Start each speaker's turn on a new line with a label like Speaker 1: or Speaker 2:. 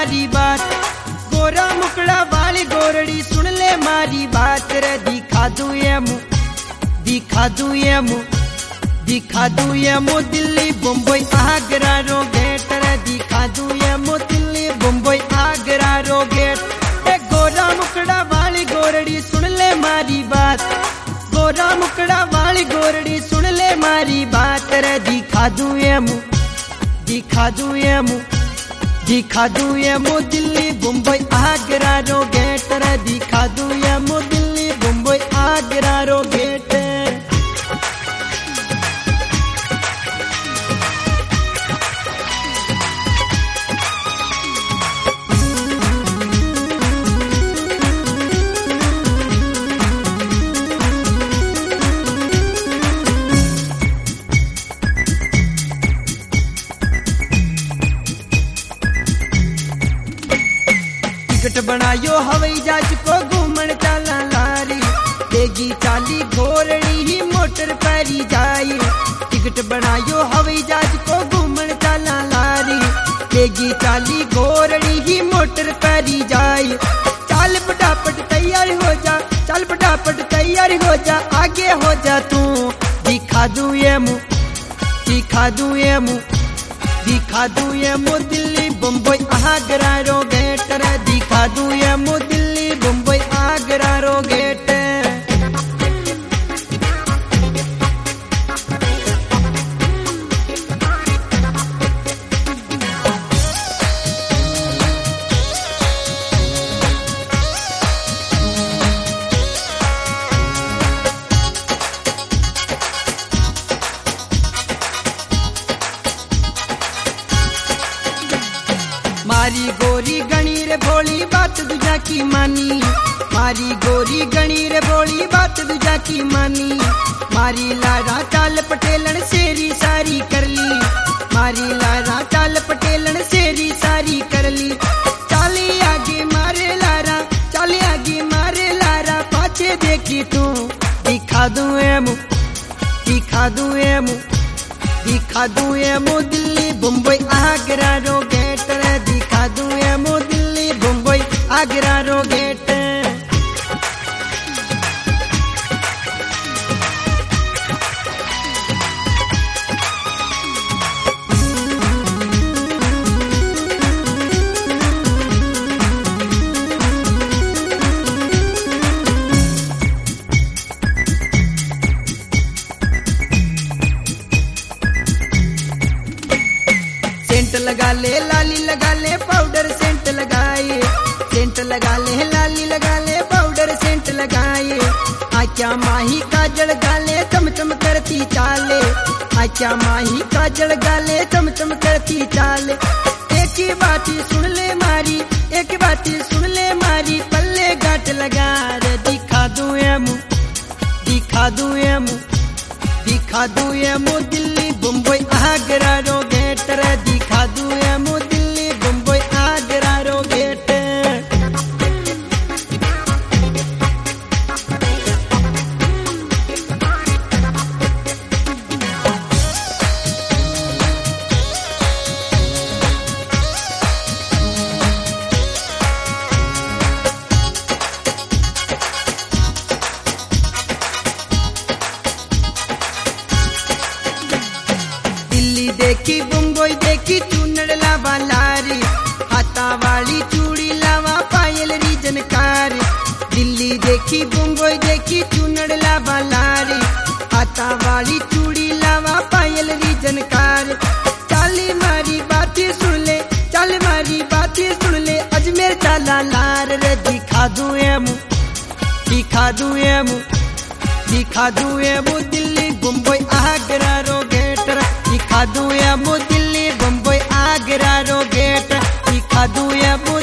Speaker 1: मारी बात। गोरा मुकड़ा वाली गोरड़ी सुन ले मारी बात रे। दिखा दूं ये मुँह, दिखा दूं ये मुँह, दिखा दूं ये मुँह दिल्ली बम्बई आगरा रो गेट रे। दिखा दूं ये मुँह दिल्ली बम्बई आगरा रो गेट। गोरा मुकड़ा वाली गोरड़ी सुन ले मारी बात। गोरा मुकड़ा वाली गोरड़ी सुन ले मारी बात रे। दिखा दूं ये मुँह, दिखा दूं ये मुँह, दिखा दूं ये मुँह दिल्ली बम्बई आगरा रो गेट रे। दिखा दूं ये मुँह दिल्ली बम्बई आगरा रो गेट। टिकट बनायो हवाई जहाज को घूमन चला लारी। देगी चाली घोरड़ी ही मोटर पैरी जाई। टिकट बनायो हवाई जहाज को घूमन चला लारी। देगी चाली घोरड़ी ही मोटर पैरी जाई। चल फटाफट तैयार हो जा, चल फटाफट तैयार हो जा, आगे हो जा तू। दिखा दूं ये मुँह, दिखा दूं ये मुँह, दिखा दूं ये मुँह दिल्ली बम्बई आगरा रो गेट रे। दिखा दूं ये मुँह दिल्ली बम्बई आगरा रो गेट। मारी गोरी गणी रे भोली बात दूजा की मानी। मारी गोरी गणी रे भोली बात दूजा की मानी। मारी लारा चाल पटेलन सेरी सारी कर ली। मारी लारा चाल पटेलन सेरी सारी कर ली। चाली आगे मारे लारा, चाली आगे मारे लारा, पाछे देखी तू। दिखा दूं ये मुँह, दिखा दूं ये मुँह, दिखा दूं ये मुँह दिल्ली बम्बई आगरा रो गेट रे। दिखा दूं ये मुँह दिल्ली बम्बई आगरा रो गेट। सेंट लगा ले लाली लगा ले पाउडर सेंट लगाए। सेंट लगा ले लाली लगा ले पाउडर सेंट लगाए। आख्या माही काजल गाले चमचम करती चाले। आख्या माही काजल गाले चमचम करती चाले। एक ही बात सुन ले मारी, एक बात सुन ले मारी, पल्ले गांठ लगा रे। दिखा दूं ये मुँह, दिखा दूं ये मुँह, दिखा दूं ये मुँह दिल्ली बम्बई आगरा रो गेट रे। दिखा दूं ये मुँह दिल्ली बम्बई आगरा रो गेट। देखी बम्बई देखी चूनड़ लावा लारी। हाथा वाली चूड़ी लावा पायल री जनकार। दिल्ली देखी बम्बई देखी चूनड़ लावा लारी। हाथा वाली चूड़ी लावा पायल री जनकार। चाली मारी बातें सुन ले, चल मारी बातें सुन ले, अजमेर चाला लार रे। दिखा दूं ये मुँह, दिखा दूं ये मुँह, दिखा दूं ये मुँह दिल्ली बम्बई आगरा रो गेट रे। दिखा दूं ये मुँह दिल्ली बम्बई आगरा रो गेट। दिखा दूं ये मुँह